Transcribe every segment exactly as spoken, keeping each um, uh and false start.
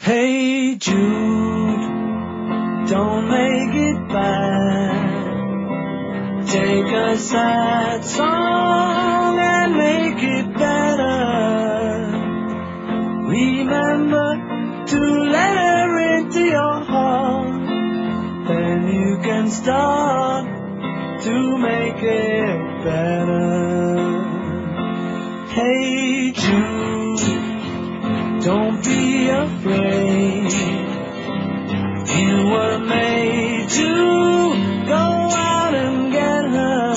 Hey Jude, don't make it bad. Take a sad song and make it better. Remember to let her into your heart. Then you can start to make it better. Hey Jude, don't be afraid. You were made to go out and get her.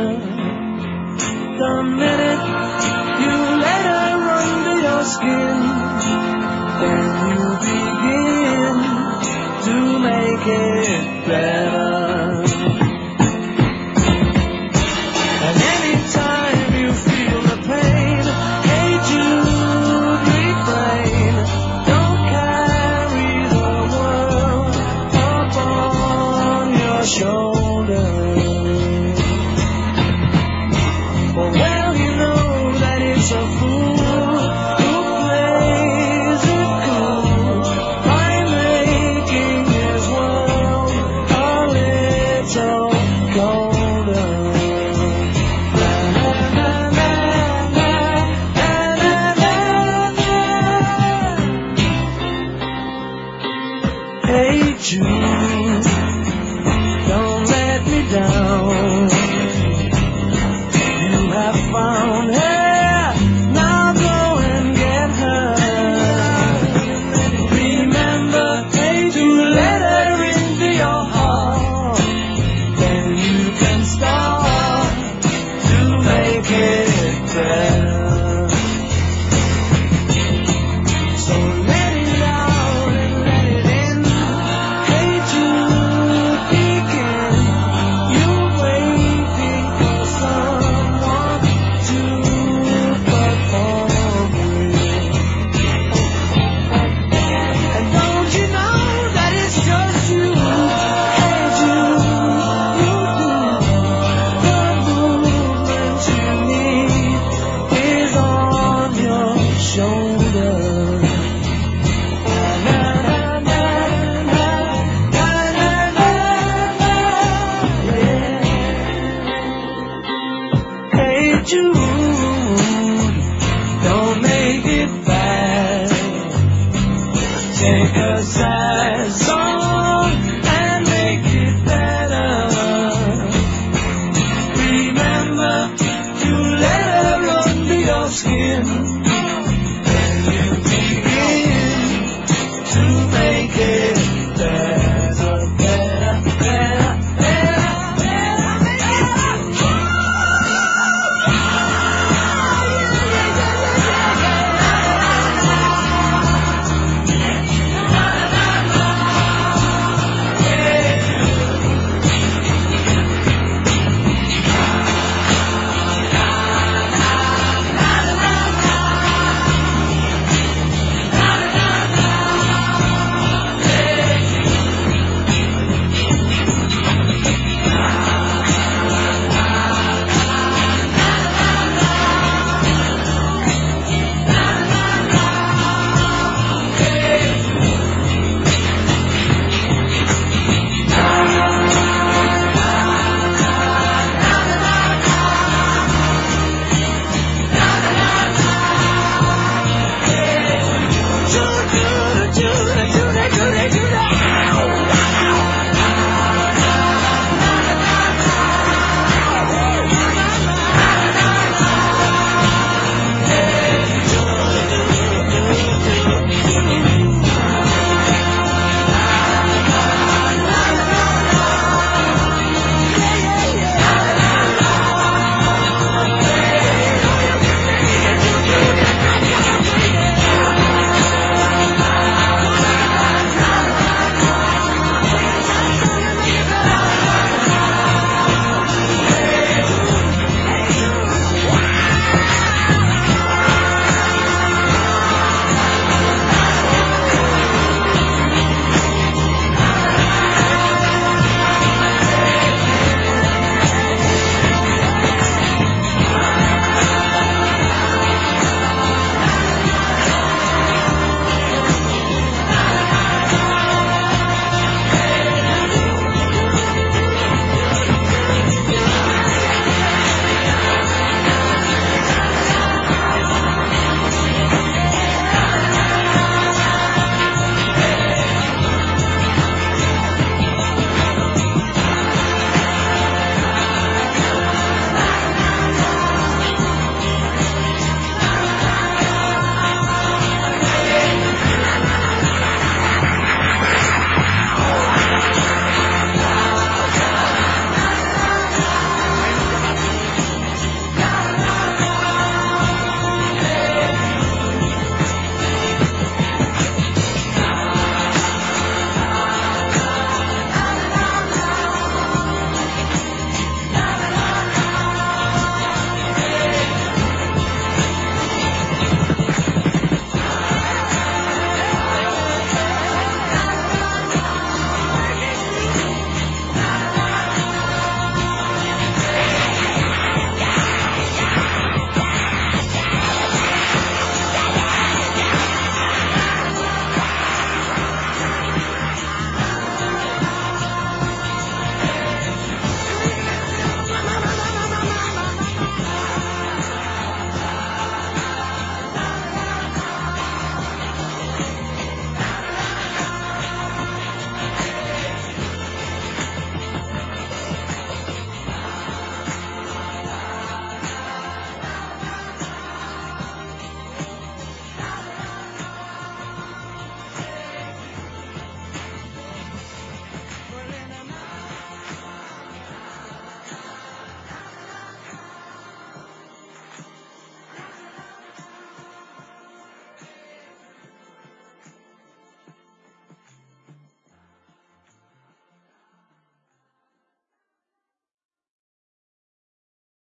The minute you let her under your skin, then you begin to make it better. And anytime you feel the pain, hey Jude, refrain. Don't carry the world up on your shoulders. For well you know that it's a fool who plays it cool by making his world a little colder. Hey Jude, don't let me down. You have found her, now go and get her. Remember, hey, to let her into your heart. Then you can start to make it better. So let it out and let it in. Hey Jude, begin. You're waiting for someone to perform with. And don't you know that it's just you? Hey Jude, you do. The movement you need is on your shoulder. Na, na, na, na, na, na, na, yeah. Hey Jude, don't make it bad. Take a sad